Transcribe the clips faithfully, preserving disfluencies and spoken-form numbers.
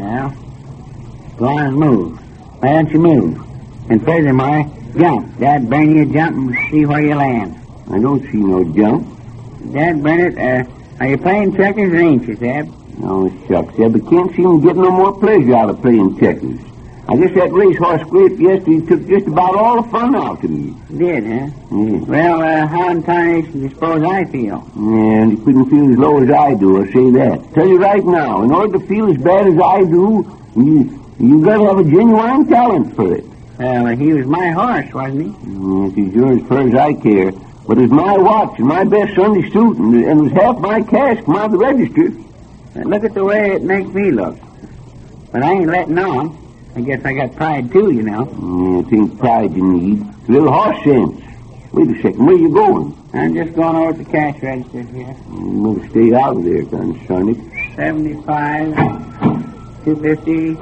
Well, go on and move. Why don't you move? And furthermore, jump. Dad, burn you jump and see where you land. I don't see no jump. Dad, Bernard, uh, are you playing checkers or ain't you, Zeb? No, shucks, Zeb. I can't seem to get no more pleasure out of playing checkers. I guess that racehorse scrape yesterday took just about all the fun out of me. Did, huh? Yeah. Well, uh, how in tarnation do you suppose I feel? Yeah, and you couldn't feel as low as I do, I'll say that. Tell you right now, in order to feel as bad as I do, you you got to have a genuine talent for it. Well, uh, he was my horse, wasn't he? Yeah, it is yours as far as I care. But it's my watch and my best Sunday suit, and, and it was half my cash come out of the register. Uh, look at the way it makes me look. But I ain't letting on. I guess I got pride, too, you know. Yeah, it ain't pride you need. It's a little horse sense. Wait a second, where you going? I'm just going over to the cash register here. You better stay out of there, concern it. seventy-five, two fifty,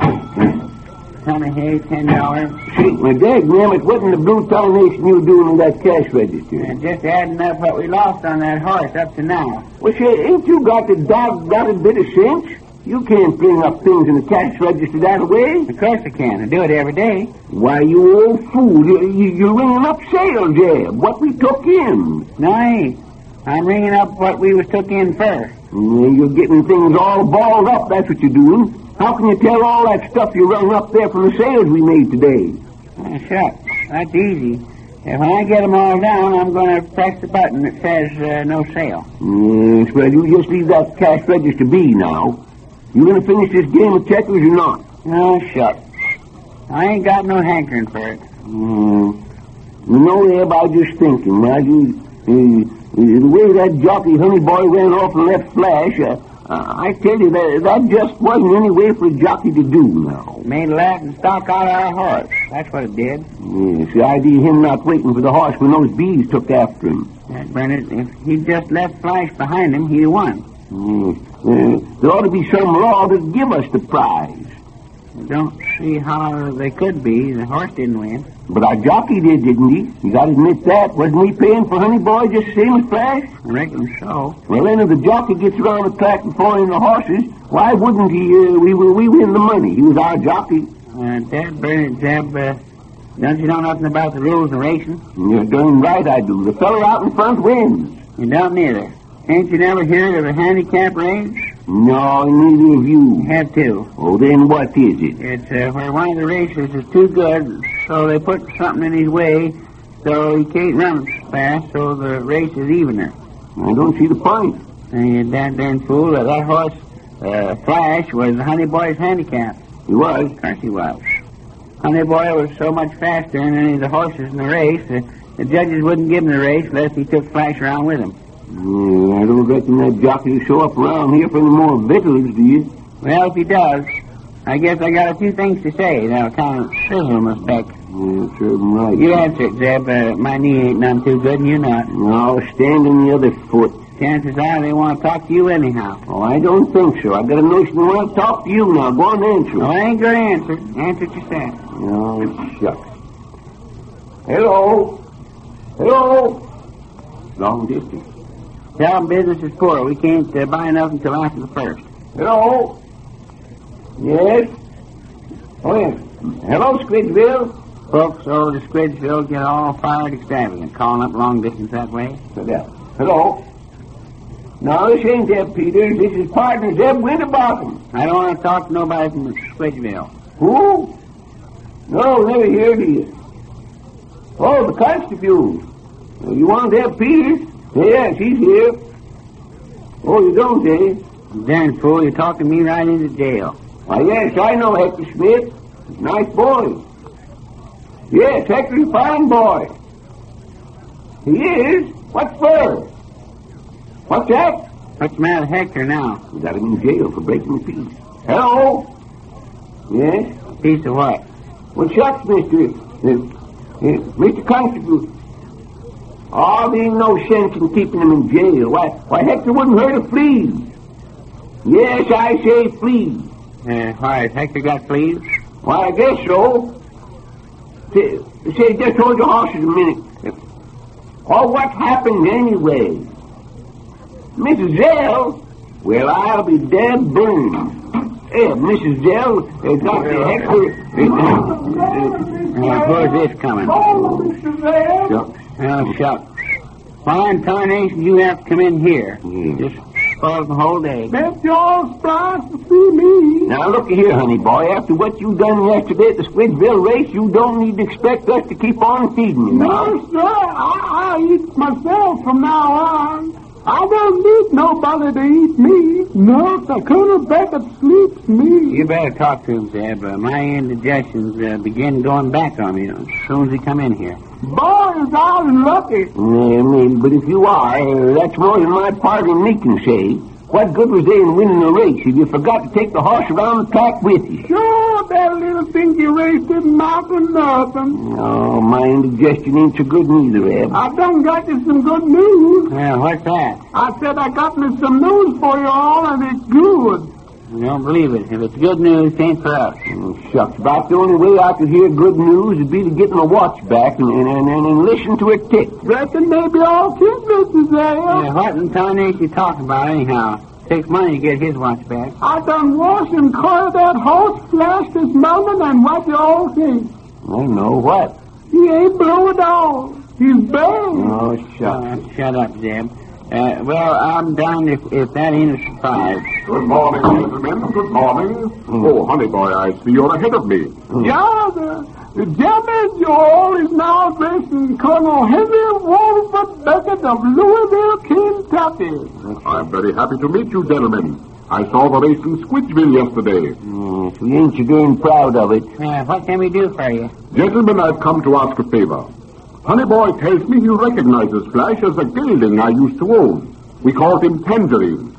ton of hay, ten dollars. Shake my dag, ma'am, it wasn't the blue tarnation you were doing in that cash register. And just adding up what we lost on that horse up to now. Well, say, ain't you got the dog-gotted bit of sense? You can't bring up things in the cash register that way. Of course I can. I do it every day. Why, you old fool, you, you, you're ringing up sales, Jeb. What we took in. No, I ain't. I'm ringing up what we was took in first. Yeah, you're getting things all balled up, that's what you're doing. How can you tell all that stuff you rung up there from the sales we made today? Oh, shucks. That's easy. And when I get them all down, I'm going to press the button that says uh, no sale. Yes, well, you just leave that cash register be now. You going to finish this game of checkers or not? Oh, shucks. I ain't got no hankering for it. Mm. You know, Eb, I was just thinking, right? You, uh, the way that jockey Honey Boy ran off and left Flash, uh, uh, I tell you, that that just wasn't any way for a jockey to do now. Made a laughing stock out of our horse. That's what it did. Yes, the idea of him not waiting for the horse when those bees took after him. That Bernard, if he'd just left Flash behind him, he'd have won. Yes. Uh, there ought to be some law to give us the prize. I don't see how they could be. The horse didn't win. But our jockey did, didn't he? You got to admit that. Wasn't he paying for Honey Boy just the same as Flash? I reckon so. Well, then if the jockey gets around the track before him the horses, why wouldn't he, uh, we, we win the money? He was our jockey. Uh, Dad, Bernard, Zeb, uh, don't you know nothing about the rules of racing? You're darn right I do. The fellow out in front wins. You don't neither. Ain't you never heard of a handicap race? No, neither of you. You have to. Oh, then what is it? It's uh, where one of the racers is too good, so they put something in his way, so he can't run fast, so the race is evener. I don't see the point. And you damn darn fool, that, that horse, uh, Flash, was Honey Boy's handicap. He was? Of course he was. Honey Boy was so much faster than any of the horses in the race, that the judges wouldn't give him the race unless he took Flash around with him. Yeah, I don't reckon that jockey will show up around here for any more victuals, do you? Well, if he does, I guess I got a few things to say that'll kind of sizzle him a speck. Yeah, serve him right. You answer it, Zeb. Uh, my knee ain't none too good, and you're not. No, stand on the other foot. Chances are they want to talk to you anyhow. Oh, I don't think so. I got a notion they want to talk to you now. Go on and answer. Oh, I ain't going to answer. Answer it yourself. No, shucks. Hello? Hello? Long distance. Tell them business is poor. We can't uh, buy enough until after the first. Hello? Yes? Oh, yes. Hello, Squidville? Folks over to Squidville get all fired extravagant, calling up long distance that way. Hello? No, this ain't Zeb Peters. This is partner Zeb Winterbottom. I don't want to talk to nobody from Squidville. Who? No, never heard of you. Oh, the constable. You want Zeb Peters? Yes, he's here. Oh, you don't, eh? Darn fool, you're talking me right into jail. Why, yes, I know Hector Smith. Nice boy. Yes, Hector's a fine boy. He is? What for? What's that? What's the matter with Hector now? We got him in jail for breaking the peace. Hello? Yes? Piece of what? Well, shucks, Mister Uh, uh, Mister Constable. Oh, there ain't no sense in keeping him in jail. Why, why, Hector wouldn't hurt a flea. Yes, I say flea. Uh, why, has Hector got fleas? Why, I guess so. Say, say just hold your horses a minute. Oh, what happened anyway? Missus Zell? Well, I'll be dead burned. Eb, Missus Zell, uh, Doctor Hector. Uh, Uh, where's this coming? Oh, Mister Zell. Shucks. Oh, shucks. Why in tarnation you have to come in here? Yeah. Just spoiled the whole day. Bet you're surprised to see me. Now, look here, honey boy. After what you done yesterday at the Squidville race, you don't need to expect us to keep on feeding you now. No, sir. I, I eat myself from now on. I don't need nobody to eat me. No, sir. Colonel Beckett sleeps me. You better talk to him, Zeb. Uh, my indigestions uh, begin going back on me as soon as he come in here. Boys, I'm lucky. Yeah, maybe, but if you are, uh, that's more than my party and me can say. What good was they in winning the race if you forgot to take the horse around the track with you? Sure, that little thinky race didn't amount to nothing. Oh, my indigestion ain't so good neither, Eb. I done got you some good news. Well, what's that? I said I got me some news for you all, and it's good. I don't believe it. If it's good news, it ain't for us. Oh, shucks, about the only way I could hear good news would be to get my watch back and, and, and, and listen to it tick. Reckon maybe all kids, Mister Zell. Yeah, what in tarnation you talking about, anyhow? Takes money to get his watch back. I done wash and coil that horse flash this morning, and what you all think? I know what. He ain't blue at all. He's bad. Oh, shucks. Uh, shut up, Zeb. Uh, well, I'm darned if, if that ain't a surprise. Good morning, gentlemen. Good morning. Oh, honey boy, I see you're ahead of me. Yeah, the, the Jemmy Joel is now addressing Colonel Henry Walford Beckett of Louisville, Kentucky. I'm very happy to meet you, gentlemen. I saw the race in Squidville yesterday. Yes, we ain't so darn proud of it. Uh, what can we do for you? Gentlemen, I've come to ask a favor. Honey boy tells me he recognizes Flash as a gelding I used to own. We called him Tangerine.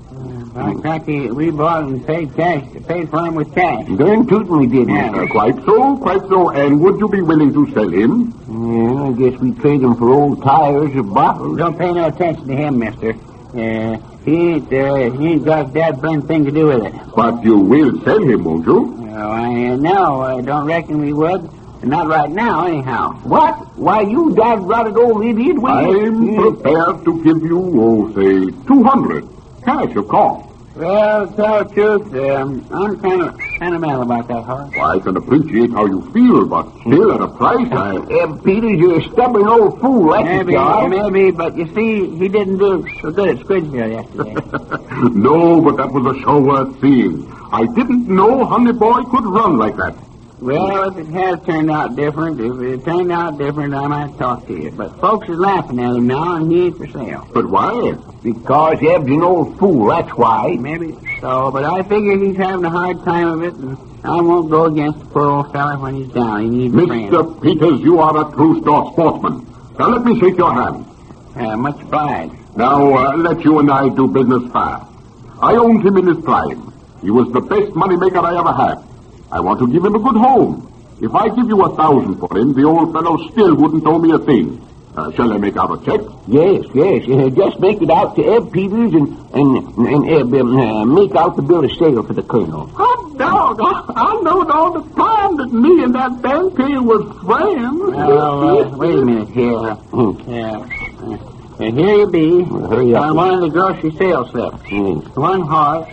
By cracky, we bought and paid cash, paid for him with cash. Darn tootin' we did, Yeah. mister. Uh, quite so, quite so. And would you be willing to sell him? Yeah, I guess we trade him for old tires or bottles. Don't pay no attention to him, mister. Uh, he ain't, uh, he ain't got a dad-blend thing to do with it. But you will sell him, won't you? Oh, I uh, no, I don't reckon we would. Not right now, anyhow. What? Why, you dad-rotted old idiot. will you? I'm prepared to give you, oh, say, two hundred. Cash, of course. Well, to tell the truth, um, I'm kind of sentimental about that horse. Well, I can appreciate how you feel, but still, at a price, I... Eb Peters, you're a stubborn old fool, that's Maybe, what you are. maybe, but you see, he didn't do so good at Squidville yesterday. No, but that was a show worth seeing. I didn't know Honey Boy could run like that. Well, if it has turned out different, if it turned out different, I might talk to you. But folks are laughing at him now, and he ain't for sale. But why? Because Eb's an old fool, that's why. Maybe so, but I figure he's having a hard time of it, and I won't go against the poor old fella when he's down. He needs a friend. Mister Peters, you are a true star sportsman. Now, let me shake your hand. Uh, much obliged. Now, uh, let you and I do business fast. I owned him in his prime. He was the best moneymaker I ever had. I want to give him a good home. If I give you a thousand for him, the old fellow still wouldn't owe me a thing. Uh, shall I make out a check? Yes, yes. Uh, just make it out to Eb Peters and, and, and Eb, um, uh, make out the bill of sale for the colonel. Hot dog, I, I knowed all the time that me and that banker was friends. Oh, uh, wait a minute here. Hmm. Yeah. Uh, uh, here you be. Well, hurry up. On one of the grocery sales slips. Hmm. One horse.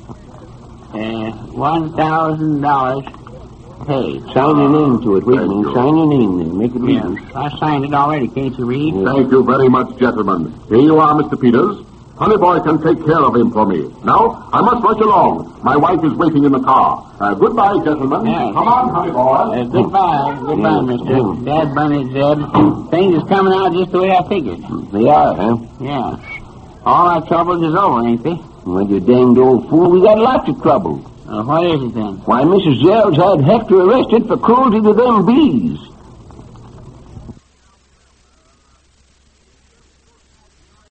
Uh, one thousand dollars paid. Sign your name to it. Wait a Thank minute. you. Sign your name there. Make it Yes, legal. I signed it already. Can't you read? Thank you very much, gentlemen. Here you are, Mister Peters. Honey Boy can take care of him for me. Now, I must rush along. My wife is waiting in the car. Uh, goodbye, gentlemen. Yes. Come on, Honey Boy. Uh, goodbye. Goodbye, Yes. mister. Mm. Dad Bunny Zeb. Things is coming out just the way I figured. They are, huh? Yeah. All our troubles is over, ain't they? Well, you danged old fool. We got lots of trouble. Uh, what is it then? Why, Missus Zell's had Hector arrested for cruelty to them bees.